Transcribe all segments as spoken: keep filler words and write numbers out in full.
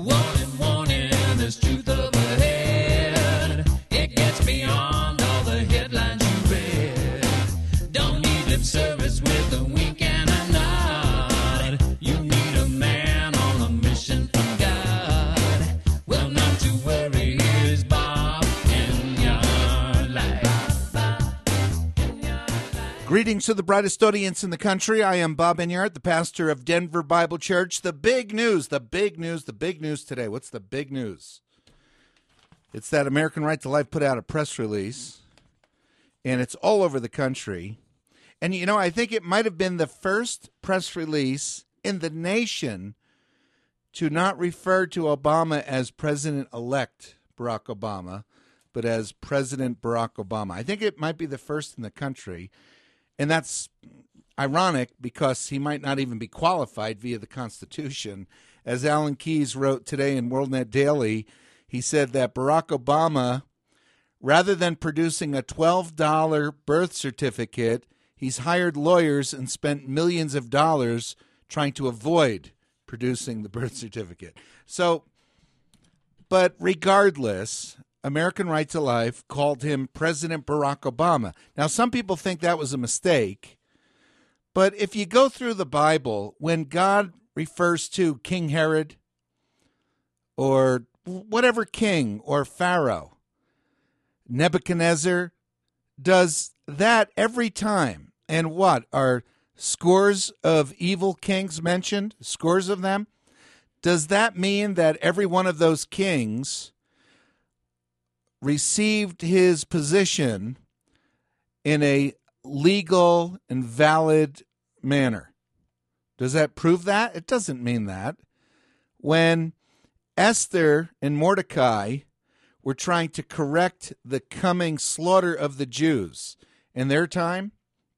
Warning, warning, there's truth up ahead. It gets beyond all the headlines you read. Don't need lip service with a wink and a nod. You need a man on a mission from God. Well, not to worry, here's Bob in your life. Greetings to the brightest audience in the country. I am Bob Enyart, the pastor of Denver Bible Church. The big news, the big news, the big news today. What's the big news? It's that American Right to Life put out a press release, and it's all over the country. And, you know, I think it might have been the first press release in the nation to not refer to Obama as President-elect Barack Obama, but as President Barack Obama. I think it might be the first in the country. And that's ironic because he might not even be qualified via the Constitution. As Alan Keyes wrote today in WorldNet Daily, he said that Barack Obama, rather than producing a twelve dollar birth certificate, he's hired lawyers and spent millions of dollars trying to avoid producing the birth certificate. So, but regardless, American Right to Life called him President Barack Obama. Now, some people think that was a mistake, but if you go through the Bible, when God refers to King Herod or whatever king or Pharaoh, Nebuchadnezzar, does that every time. And what? Are scores of evil kings mentioned? Scores of them? Does that mean that every one of those kings received his position in a legal and valid manner? Does that prove that? It doesn't mean that. When Esther and Mordecai were trying to correct the coming slaughter of the Jews in their time,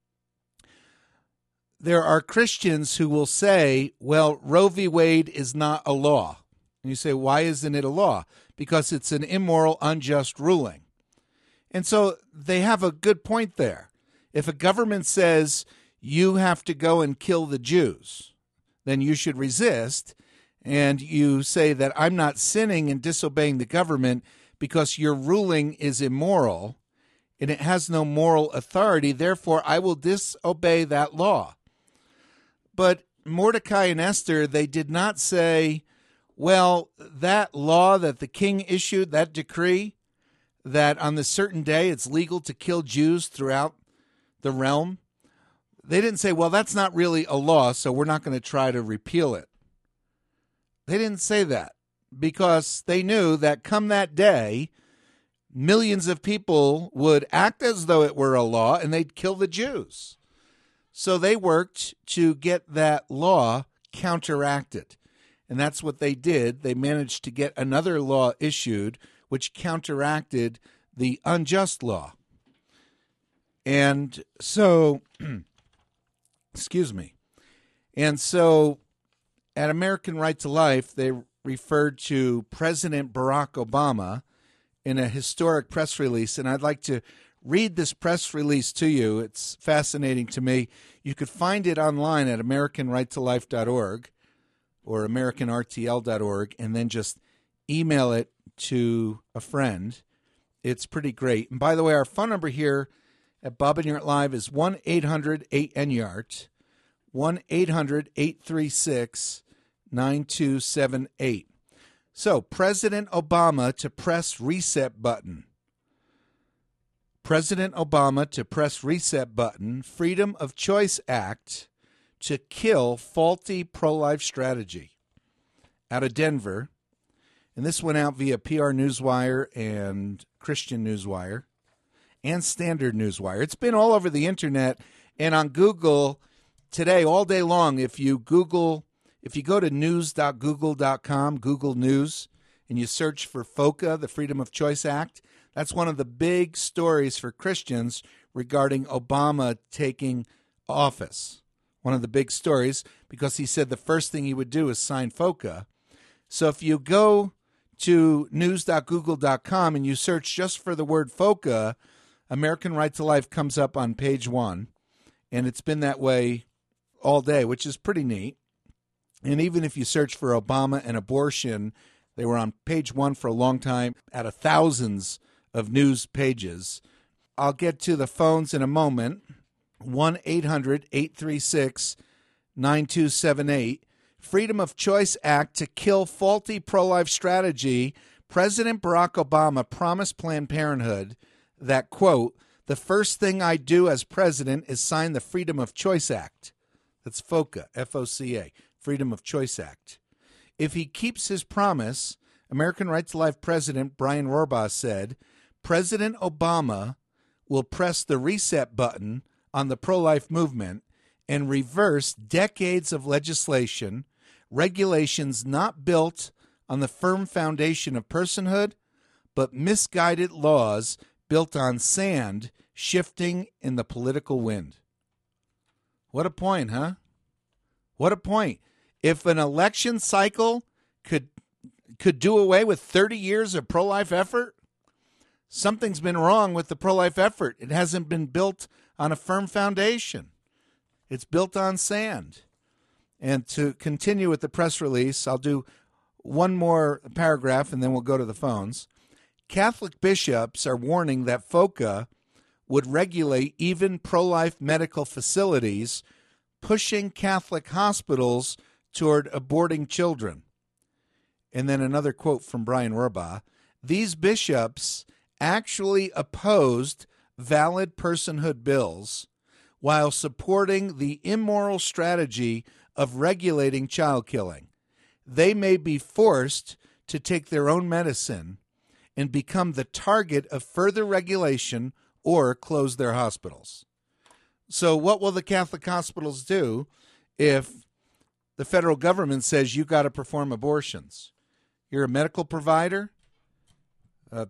there are Christians who will say, well, Roe v. Wade is not a law. And you say, why isn't it a law? Because it's an immoral, unjust ruling. And so they have a good point there. If a government says you have to go and kill the Jews, then you should resist, and you say that I'm not sinning and disobeying the government because your ruling is immoral and it has no moral authority, therefore I will disobey that law. But Mordecai and Esther, they did not say, well, that law that the king issued, that decree, that on this certain day it's legal to kill Jews throughout the realm, they didn't say, well, that's not really a law, so we're not going to try to repeal it. They didn't say that because they knew that come that day, millions of people would act as though it were a law and they'd kill the Jews. So they worked to get that law counteracted. And that's what they did. They managed to get another law issued which counteracted the unjust law. And so, excuse me. And so at American Right to Life, they referred to President Barack Obama in a historic press release. And I'd like to read this press release to you. It's fascinating to me. You could find it online at American Right to Life dot org. or American R T L dot org, and then just email it to a friend. It's pretty great. And by the way, our phone number here at Bob Enyart Live is one eight hundred eight N Y A R T, one eight hundred eight three six nine two seven eight. So, President Obama to press reset button. President Obama to press reset button, Freedom of Choice Act to kill faulty pro-life strategy, out of Denver. And this went out via P R Newswire and Christian Newswire and Standard Newswire. It's been all over the internet and on Google today all day long. If you Google, if you go to news dot google dot com, Google News, and you search for FOCA, the Freedom of Choice Act, that's one of the big stories for Christians regarding Obama taking office. One of the big stories, because he said the first thing he would do is sign FOCA. So if you go to news dot google dot com and you search just for the word FOCA, American Right to Life comes up on page one. And it's been that way all day, which is pretty neat. And even if you search for Obama and abortion They were on page one for a long time, out of thousands of news pages. I'll get to the phones in a moment. one eight hundred eight three six nine two seven eight. Freedom of Choice Act to kill faulty pro-life strategy. President Barack Obama promised Planned Parenthood that, quote, the first thing I do as president is sign the Freedom of Choice Act. That's FOCA, F O C A, Freedom of Choice Act. If he keeps his promise, American Right to Life President Brian Rohrbaugh said, President Obama will press the reset button on the pro-life movement and reverse decades of legislation, regulations not built on the firm foundation of personhood, but misguided laws built on sand shifting in the political wind. What a point, huh? What a point. If an election cycle could could do away with thirty years of pro-life effort, something's been wrong with the pro-life effort. It hasn't been built on a firm foundation. It's built on sand. And to continue with the press release, I'll do one more paragraph and then we'll go to the phones. Catholic bishops are warning that FOCA would regulate even pro-life medical facilities, pushing Catholic hospitals toward aborting children. And then another quote from Brian Rohrbaugh. These bishops actually opposed valid personhood bills while supporting the immoral strategy of regulating child killing. They may be forced to take their own medicine and become the target of further regulation or close their hospitals. So what will the Catholic hospitals do if the federal government says you got to perform abortions? You're a medical provider. Uh,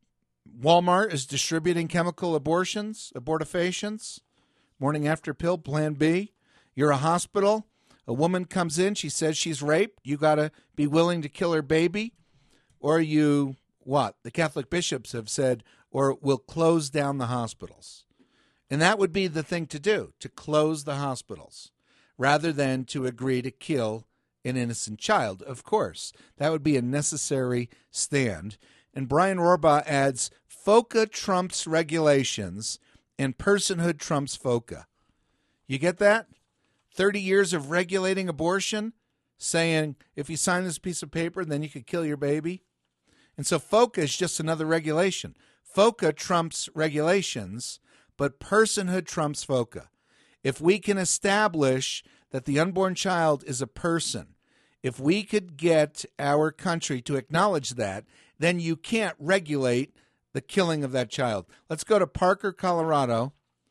Walmart is distributing chemical abortions, abortifacients, morning after pill, Plan B. You're a hospital. A woman comes in, she says she's raped. You got to be willing to kill her baby. Or you, what? The Catholic bishops have said, or we'll close down the hospitals. And that would be the thing to do, to close the hospitals, rather than to agree to kill an innocent child, of course. That would be a necessary stand. And Brian Rohrbaugh adds, FOCA trumps regulations and personhood trumps FOCA. You get that? thirty years of regulating abortion, saying if you sign this piece of paper, then you could kill your baby. And so FOCA is just another regulation. FOCA trumps regulations, but personhood trumps FOCA. If we can establish that the unborn child is a person, if we could get our country to acknowledge that, then you can't regulate the killing of that child. Let's go to Parker, Colorado.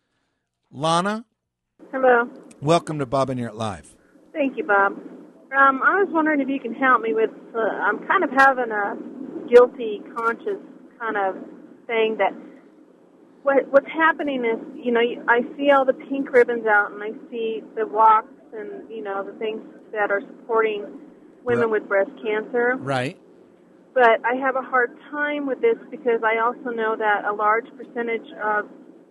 Lana? Hello. Welcome to Bob and You're Live. Thank you, Bob. Um, I was wondering if you can help me with, uh, I'm kind of having a guilty conscience kind of thing that what what's happening is, you know, I see all the pink ribbons out and I see the walks and, you know, the things that are supporting women Right. with breast cancer. Right. But I have a hard time with this because I also know that a large percentage of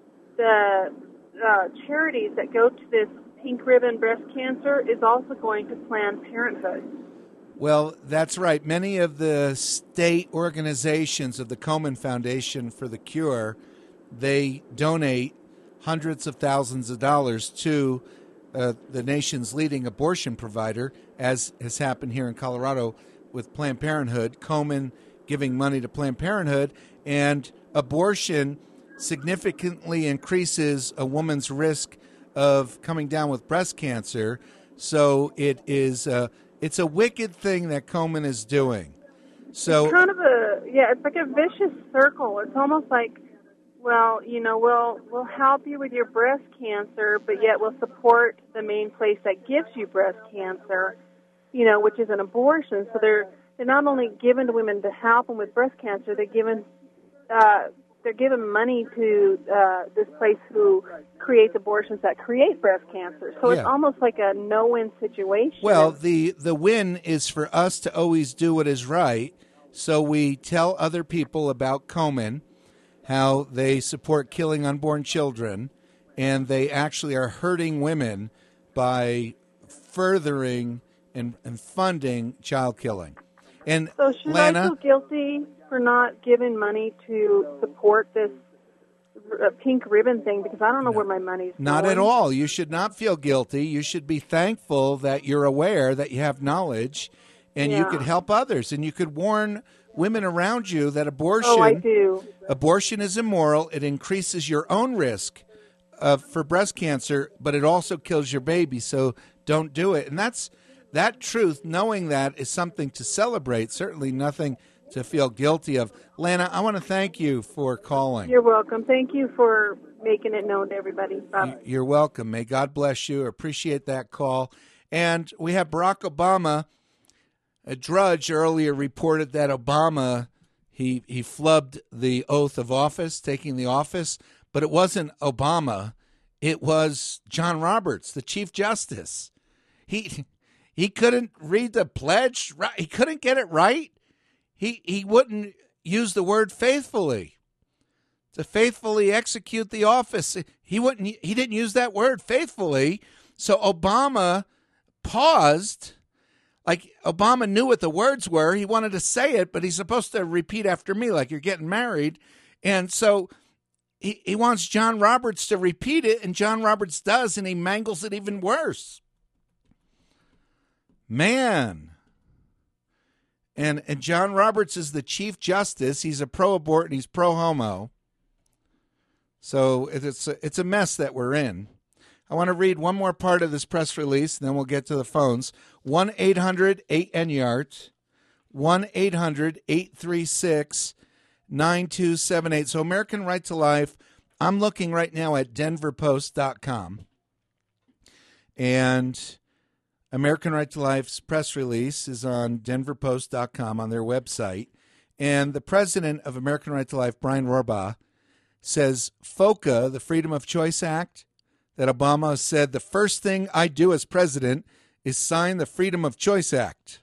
the uh, charities that go to this pink ribbon breast cancer is also going to Planned Parenthood. Well, that's right. Many of the state organizations of the Komen Foundation for the Cure, they donate hundreds of thousands of dollars to uh, the nation's leading abortion provider, as has happened here in Colorado with Planned Parenthood, Komen giving money to Planned Parenthood, and abortion significantly increases a woman's risk of coming down with breast cancer. So it is uh, it's a wicked thing that Komen is doing. So It's kind of a, yeah, it's like a vicious circle. It's almost like, well, you know, we'll we'll help you with your breast cancer, but yet we'll support the main place that gives you breast cancer, you know, which is an abortion. So they're they're not only given to women to help them with breast cancer, they're given uh, they're given money to uh, this place who creates abortions that create breast cancer. So Yeah. it's almost like a no-win situation. Well, the, the win is for us to always do what is right. So we tell other people about Komen, how they support killing unborn children, and they actually are hurting women by furthering and, and funding child killing. And So should Lana, I feel guilty for not giving money to support this uh, pink ribbon thing? Because I don't know where my money's not going. at all. You should not feel guilty. You should be thankful that you're aware, that you have knowledge, and you Yeah. could help others, and you could warn women around you that abortion Oh, I do. abortion is immoral. It increases your own risk uh, for breast cancer, but it also kills your baby. So don't do it. And that's that truth. Knowing that is something to celebrate. Certainly nothing to feel guilty of. Lana, I want to thank you for calling. You're welcome. Thank you for making it known to everybody. Bye. You're welcome. May God bless you. Appreciate that call. And we have Barack Obama. A Drudge earlier reported that Obama, he he flubbed the oath of office, taking the office, but it wasn't Obama. It was John Roberts, the Chief Justice. He he couldn't read the pledge right. He couldn't get it right. He he wouldn't use the word faithfully. To faithfully execute the office. He wouldn't he didn't use that word, faithfully. So Obama paused. Like, Obama knew what the words were. He wanted to say it, but he's supposed to repeat after me like you're getting married. And so he, he wants John Roberts to repeat it, and John Roberts does, and he mangles it even worse. Man. And, and John Roberts is the Chief Justice. He's a pro-abort, and he's pro-homo. So it's a, it's a mess that we're in. I want to read one more part of this press release, and then we'll get to the phones. one eight hundred eight N Y A R T, one eight hundred eight three six nine two seven eight. So American Right to Life, I'm looking right now at denver post dot com. And American Right to Life's press release is on denver post dot com on their website. And the president of American Right to Life, Brian Rohrbaugh, says FOCA, the Freedom of Choice Act, that Obama said the first thing I do as president is sign the Freedom of Choice Act.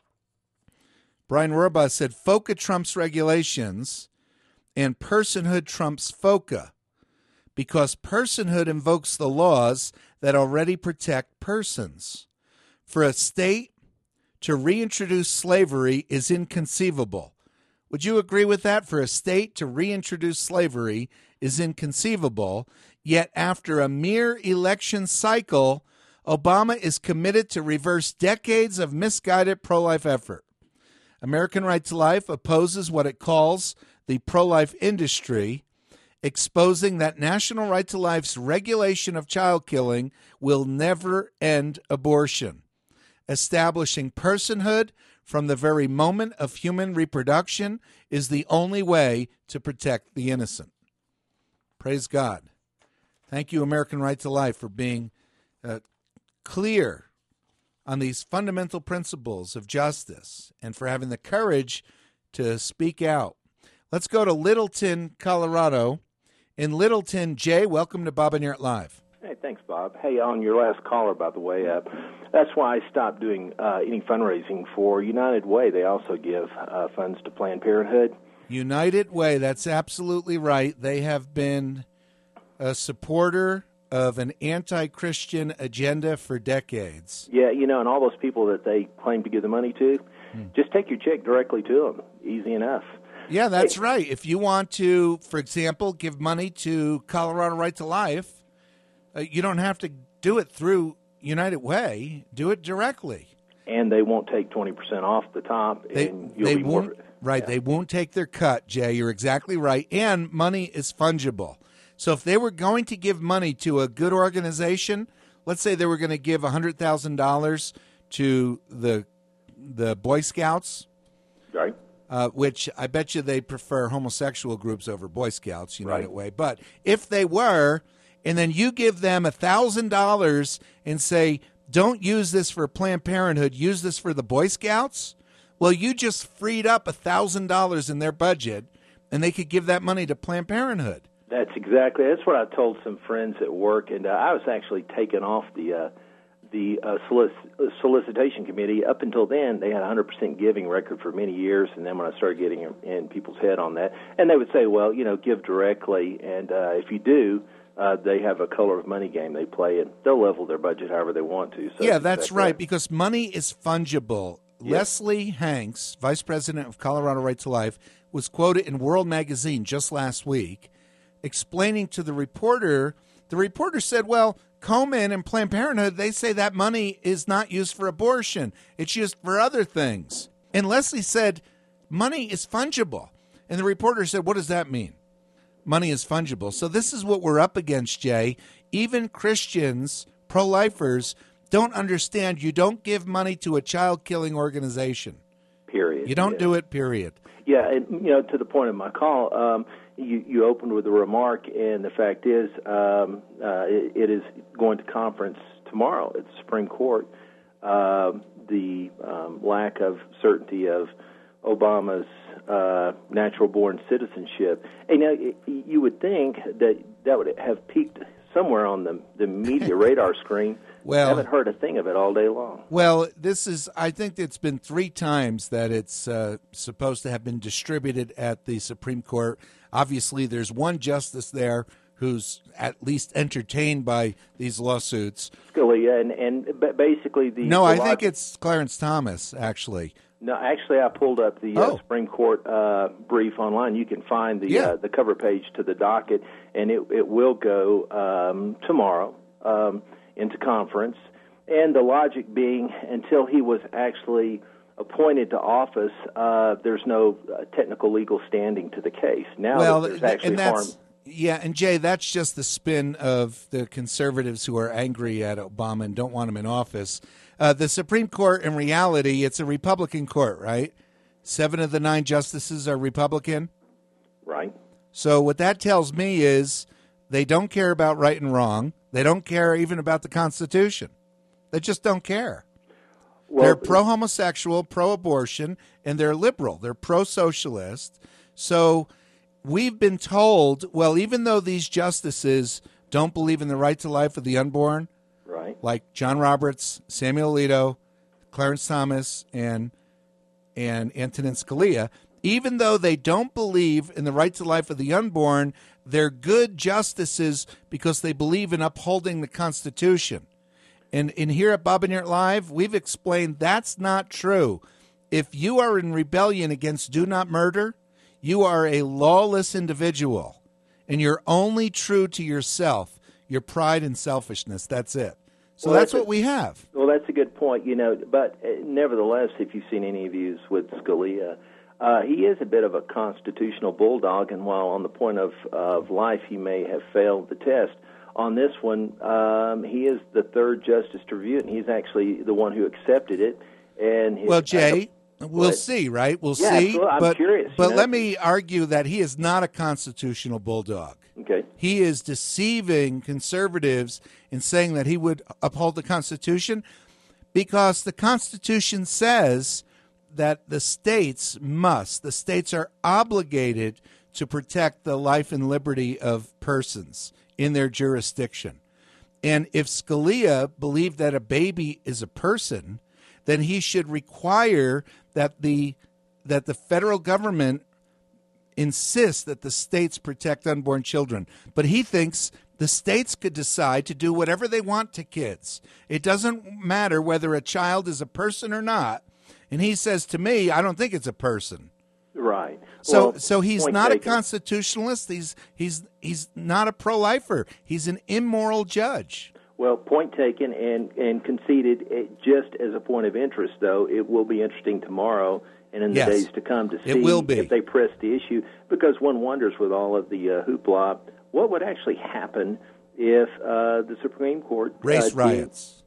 Brian Rohrbaugh said FOCA trumps regulations and personhood trumps FOCA because personhood invokes the laws that already protect persons. For a state to reintroduce slavery is inconceivable. Would you agree with that? For a state to reintroduce slavery is inconceivable. Yet after a mere election cycle, Obama is committed to reverse decades of misguided pro-life effort. American Right to Life opposes what it calls the pro-life industry, exposing that National Right to Life's regulation of child killing will never end abortion, establishing personhood from the very moment of human reproduction is the only way to protect the innocent. Praise God. Thank you, American Right to Life, for being uh, clear on these fundamental principles of justice and for having the courage to speak out. Let's go to Littleton, Colorado. In Littleton, Jay, welcome to Bob and Yert Live. Hey, thanks, Bob. Hey, on your last caller, by the way, uh, that's why I stopped doing uh, any fundraising for United Way. They also give uh, funds to Planned Parenthood. United Way, that's absolutely right. They have been a supporter of an anti-Christian agenda for decades. Yeah, you know, and all those people that they claim to give the money to, hmm. just take your check directly to them. Easy enough. Yeah, that's hey. right. If you want to, for example, give money to Colorado Right to Life, uh, you don't have to do it through United Way. Do it directly. And they won't take twenty percent off the top. They, and you'll they be won't, more, right, yeah. they won't take their cut, Jay. You're exactly right. And money is fungible. So if they were going to give money to a good organization, let's say they were going to give one hundred thousand dollars to the the Boy Scouts, right? Uh, which I bet you they prefer homosexual groups over Boy Scouts, United right. Way. But if they were, and then you give them one thousand dollars and say, don't use this for Planned Parenthood, use this for the Boy Scouts, well, you just freed up one thousand dollars in their budget, and they could give that money to Planned Parenthood. That's exactly. That's what I told some friends at work, and uh, I was actually taken off the uh, the uh, solic- solicitation committee. Up until then, they had a one hundred percent giving record for many years, and then when I started getting in people's head on that, and they would say, well, you know, give directly, and uh, if you do, uh, they have a color of money game they play, and they'll level their budget however they want to. So yeah, that's exactly right, because money is fungible, Leslie Hanks, vice president of Colorado Right to Life, was quoted in World Magazine just last week explaining to the reporter, the reporter said, well, Komen and Planned Parenthood, they say that money is not used for abortion. It's used for other things. And Leslie said, money is fungible. And the reporter said, what does that mean? Money is fungible. So this is what we're up against, Jay. Even Christians, pro-lifers, don't understand you don't give money to a child-killing organization. Period. You don't yeah. do it, period. Yeah, and, you know, to the point of my call, um, you, you opened with a remark, and the fact is um, uh, it, it is going to conference tomorrow at the Supreme Court. Uh, the um, lack of certainty of Obama's uh, natural-born citizenship. And, you know, you would think that that would have peaked somewhere on the, the media radar screen. Well, I haven't heard a thing of it all day long. Well, this is, I think it's been three times that it's uh, supposed to have been distributed at the Supreme Court. Obviously, there's one justice there who's at least entertained by these lawsuits. Scalia, and, and basically the... No, the I log- think it's Clarence Thomas, actually. No, actually, I pulled up the Oh. uh, Supreme Court uh, brief online. You can find the Yeah. uh, the cover page to the docket, and it, it will go um, tomorrow um, into conference. And the logic being, until he was actually appointed to office, uh, there's no uh, technical legal standing to the case. Now well, that there's th- actually and that's, harm. yeah, and Jay, that's just the spin of the conservatives who are angry at Obama and don't want him in office. Uh, the Supreme Court, in reality, it's a Republican court, right? Seven of the nine justices are Republican. Right. So what that tells me is they don't care about right and wrong. They don't care even about the Constitution. They just don't care. Well, They're pro-homosexual, pro-abortion, and they're liberal. They're pro-socialist. So we've been told, well, even though these justices don't believe in the right to life of the unborn, right. like John Roberts, Samuel Alito, Clarence Thomas, and and Antonin Scalia, even though they don't believe in the right to life of the unborn, they're good justices because they believe in upholding the Constitution. And, and here at Bob and Yurt Live, we've explained that's not true. If you are in rebellion against do not murder, you are a lawless individual, and you're only true to yourself, your pride and selfishness. That's it. So Well, that's, that's what we have. Well, that's a good point, you know. But uh, nevertheless, if you've seen any interviews with Scalia, uh, he is a bit of a constitutional bulldog. And while on the point of of life, he may have failed the test, on this one, um, he is the third justice to review it, and he's actually the one who accepted it. And his, Well, Jay, uh, we'll but- see, right? We'll Yeah, see. absolutely. I'm but curious, you but know. let me argue that he is not a constitutional bulldog. Okay. He is deceiving conservatives in saying that he would uphold the Constitution because the Constitution says that the states must, the states are obligated to protect the life and liberty of persons in their jurisdiction. And if Scalia believed that a baby is a person, then he should require that the that the federal government insist that the states protect unborn children. But he thinks the states could decide to do whatever they want to kids. It doesn't matter whether a child is a person or not. And he says to me, I don't think it's a person. Right. So Well, so he's point not taken. a constitutionalist. He's he's he's not a pro-lifer. He's an immoral judge. Well, point taken and, and conceded. It, just as a point of interest, though, it will be interesting tomorrow and in the Yes. days to come to see It will be. if they press the issue, because one wonders with all of the uh, hoopla, what would actually happen if uh, the Supreme Court... Race uh, deemed- riots.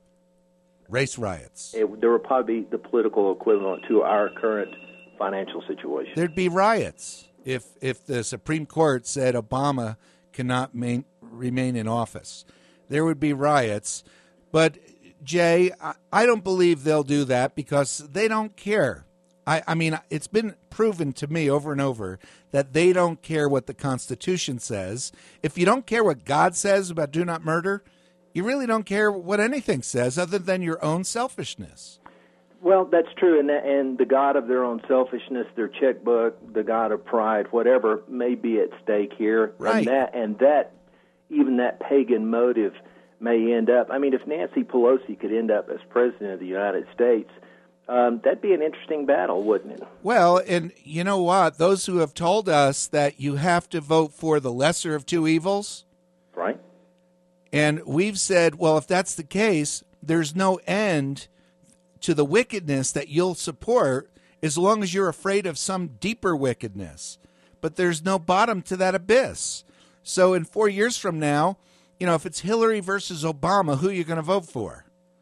Race riots. It, there would probably be the political equivalent to our current financial situation. There'd be riots if if the Supreme Court said Obama cannot main, remain in office. There would be riots. But, Jay, I, I don't believe they'll do that because they don't care. I, I mean, it's been proven to me over and over that they don't care what the Constitution says. If you don't care what God says about do not murder, you really don't care what anything says other than your own selfishness. Well, that's true, and and the god of their own selfishness, their checkbook, the god of pride, whatever may be at stake here, Right. and that and that even that pagan motive may end up. I mean, if Nancy Pelosi could end up as president of the United States, um, that'd be an interesting battle, wouldn't it? Well, and you know what? Those who have told us that you have to vote for the lesser of two evils, Right. and we've said, well, if that's the case, there's no end to the wickedness that you'll support as long as you're afraid of some deeper wickedness. But there's no bottom to that abyss. So in four years from now, you know, if it's Hillary versus Obama, who are you going to vote for?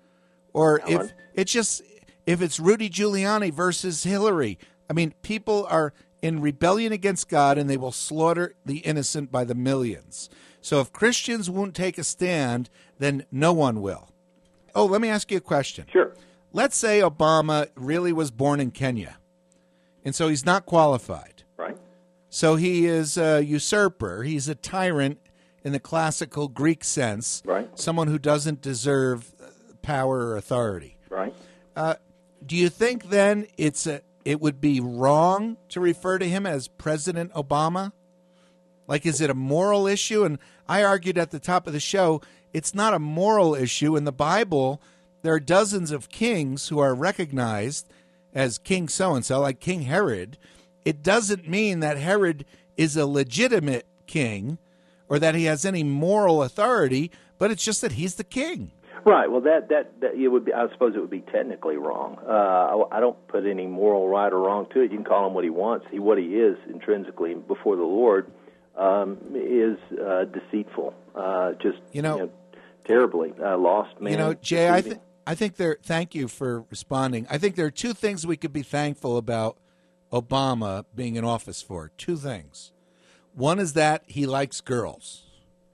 Or Alan? if it's just if it's Rudy Giuliani versus Hillary. I mean, people are in rebellion against God, and they will slaughter the innocent by the millions. So if Christians won't take a stand, then no one will. Oh, let me ask you a question. Sure. Let's say Obama really was born in Kenya, and so he's not qualified. Right. So he is a usurper. He's a tyrant in the classical Greek sense, Right. someone who doesn't deserve power or authority. Right. Uh, do you think then it's a, it would be wrong to refer to him as President Obama? Like, is it a moral issue? And I argued at the top of the show, it's not a moral issue. In the Bible, there are dozens of kings who are recognized as King so-and-so, like King Herod. It doesn't mean that Herod is a legitimate king or that he has any moral authority, but it's just that he's the king. Right. Well, that that, that it would be. I suppose it would be technically wrong. Uh, I, I don't put any moral right or wrong to it. You can call him what he wants. He what he is intrinsically before the Lord um, is uh, deceitful. Uh, just You know, you know terribly uh, lost man. You know, Jay, I deceiving. think I think there. Thank you for responding. I think there are two things we could be thankful about Obama being in office for. Two things. One is that he likes girls.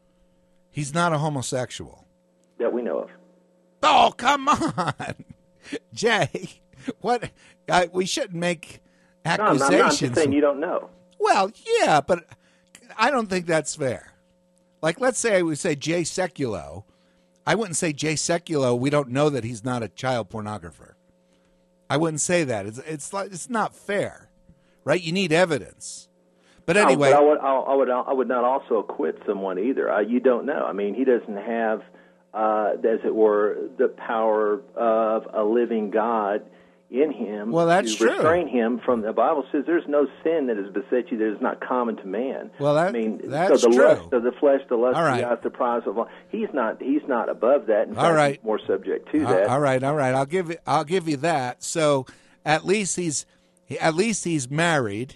He's not a homosexual. that we know of. Oh, come on, Jay. What? I, we shouldn't make No, I'm accusations. not, I'm just saying you don't know. Well, yeah, but I don't think that's fair. Like, let's say we say Jay Sekulow. I wouldn't say Jay Sekulow. We don't know that he's not a child pornographer. I wouldn't say that. It's it's like it's not fair, right? You need evidence. But No, anyway, but I would, I, I would, I would not also acquit someone either. Uh, you don't know. I mean, he doesn't have, uh, as it were, the power of a living God in him. Well, that's to true. restrain him from. The Bible says, "There's no sin that has beset you that is not common to man." Well, that- I mean, that's so the true. lust of the flesh, the lust All of right. the eyes, the prize of life. He's not. He's not above that. In All fact, right. he's more subject to all- that. all right, all right. I'll give you, I'll give you that. So at least he's at least he's married,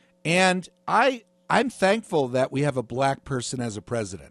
and I I'm thankful that we have a black person as a president.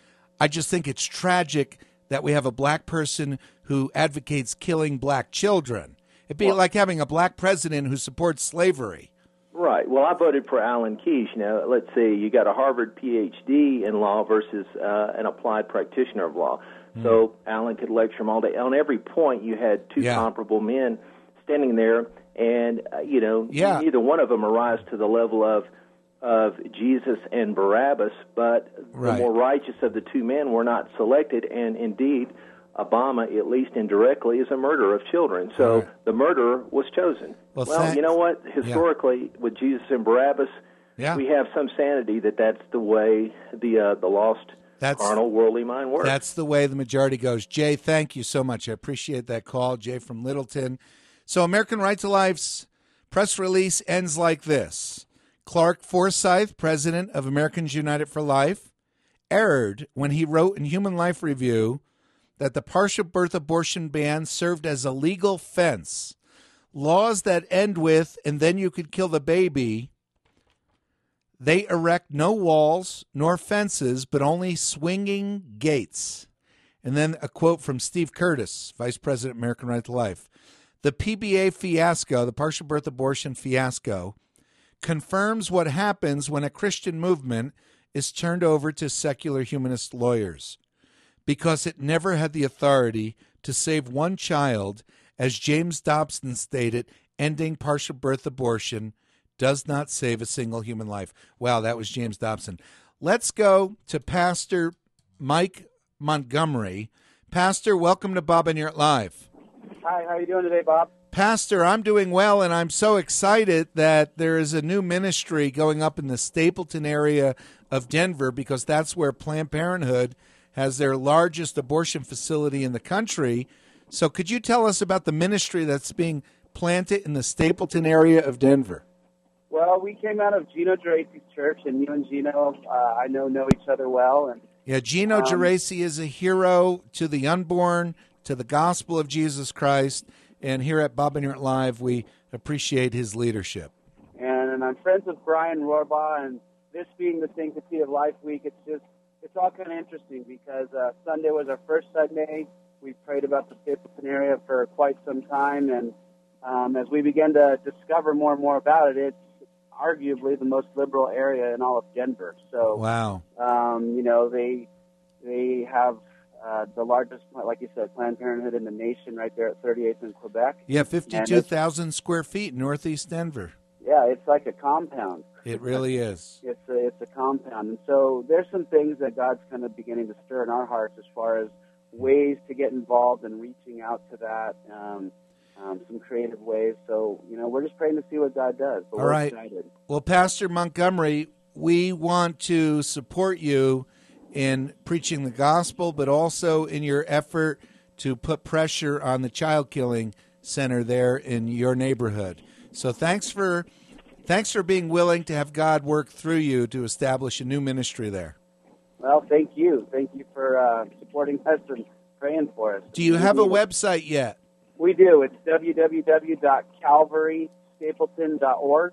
I just think it's tragic that we have a black person who advocates killing black children. It'd be Well- like having a black president who supports slavery. Right. Well, I voted for Alan Keyes. You know, let's see, you got a Harvard P H D in law versus uh, an applied practitioner of law. Hmm. So Alan could lecture him all day. On every point, you had two Yeah. comparable men standing there, and uh, you know, Yeah. neither one of them arise to the level of of Jesus and Barabbas, but Right. the more righteous of the two men were not selected, and indeed, Obama, at least indirectly, is a murderer of children. So Right. the murderer was chosen. Well, Well, thank- you know what? Historically, with Jesus and Barabbas, Yeah. we have some sanity that that's the way the uh, the lost, That's- carnal, worldly mind works. That's the way the majority goes. Jay, thank you so much. I appreciate that call. Jay from Littleton. So American Right to Life's press release ends like this. Clark Forsyth, president of Americans United for Life, erred when he wrote in Human Life Review that the partial birth abortion ban served as a legal fence. Laws that end with, and then you could kill the baby, they erect no walls nor fences, but only swinging gates. And then a quote from Steve Curtis, Vice President, American Right to Life. The P B A fiasco, the partial birth abortion fiasco, confirms what happens when a Christian movement is turned over to secular humanist lawyers, because it never had the authority to save one child. As James Dobson stated, ending partial birth abortion does not save a single human life. Wow, that was James Dobson. Let's go to Pastor Mike Montgomery. Pastor, welcome to Bob and Yurt Live. Hi, how you doing today, Bob? Pastor, I'm doing well, and I'm so excited that there is a new ministry going up in the Stapleton area of Denver, because that's where Planned Parenthood has their largest abortion facility in the country. So could you tell us about the ministry that's being planted in the Stapleton area of Denver? Well, we came out of Gino Geraci's church, and you and Gino, uh, I know, know each other well. And Yeah, Gino um, Geraci is a hero to the unborn, to the gospel of Jesus Christ, and here at Bob and Art Live, we appreciate his leadership. And, and I'm friends with Brian Rohrbaugh, and this being the Sanctity of Life Week, it's just, it's all kind of interesting because uh, Sunday was our first Sunday. We prayed about the Stapleton area for quite some time, and um, as we began to discover more and more about it, it's arguably the most liberal area in all of Denver. So, Wow. um, you know, they they have uh, the largest, like you said, Planned Parenthood in the nation right there at thirty-eighth in Quebec. Yeah, fifty-two thousand square feet, northeast Denver. Yeah, it's like a compound. It really is. It's a, it's a compound. And so there's some things that God's kind of beginning to stir in our hearts as far as ways to get involved and reaching out to that, um, um, some creative ways. So, you know, we're just praying to see what God does. But All we're right. excited. Well, Pastor Montgomery, we want to support you in preaching the gospel, but also in your effort to put pressure on the child killing center there in your neighborhood. So thanks for thanks for being willing to have God work through you to establish a new ministry there. Well, thank you. Thank you for uh, supporting us and praying for us. Do you have a We- website yet? We do. It's w w w dot calvary stapleton dot org.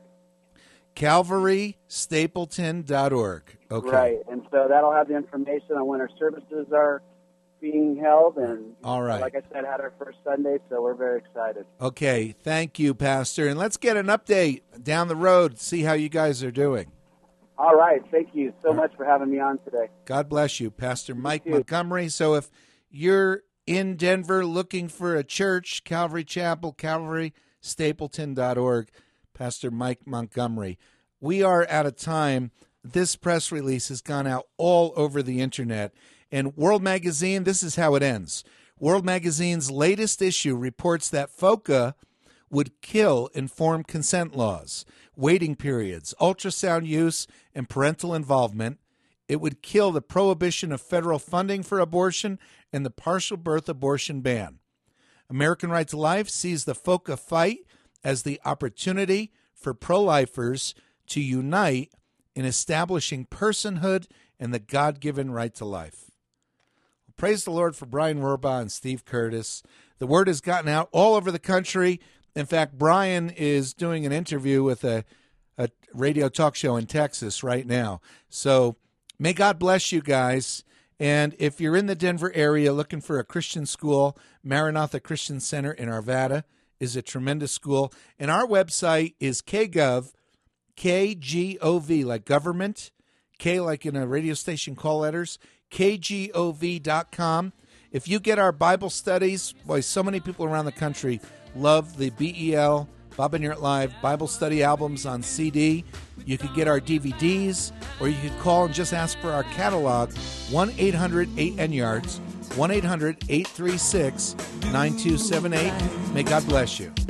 calvary stapleton dot org. Okay. Right. And so that'll have the information on when our services are being held. And All right. like I said, had our first Sunday, so we're very excited. Okay. Thank you, Pastor. And let's get an update down the road, see how you guys are doing. All right. Thank you so much for having me on today. God bless you, Pastor Mike too. Montgomery. So if you're in Denver looking for a church, Calvary Chapel, calvary stapleton dot org, Pastor Mike Montgomery. We are at a time, this press release has gone out all over the internet, and World Magazine, this is how it ends. World Magazine's latest issue reports that FOCA would kill informed consent laws, waiting periods, ultrasound use, and parental involvement. It would kill the prohibition of federal funding for abortion and the partial birth abortion ban. American Right to Life sees the FOCA fight as the opportunity for pro-lifers to unite in establishing personhood and the God-given right to life. Well, praise the Lord for Brian Rohrbaugh and Steve Curtis. The word has gotten out all over the country. In fact, Brian is doing an interview with a, a radio talk show in Texas right now. So may God bless you guys. And if you're in the Denver area looking for a Christian school, Maranatha Christian Center in Arvada is a tremendous school. And our website is K Gov, K G O V, like government, K like in a radio station call letters, K G O V dot com. If you get our Bible studies, boy, so many people around the country love the B E L, Bob and Art Live Bible study albums on C D. You could get our D V Ds, or you could call and just ask for our catalog, one eight hundred eight N yards, one eight hundred eight three six nine two seven eight. May God bless you.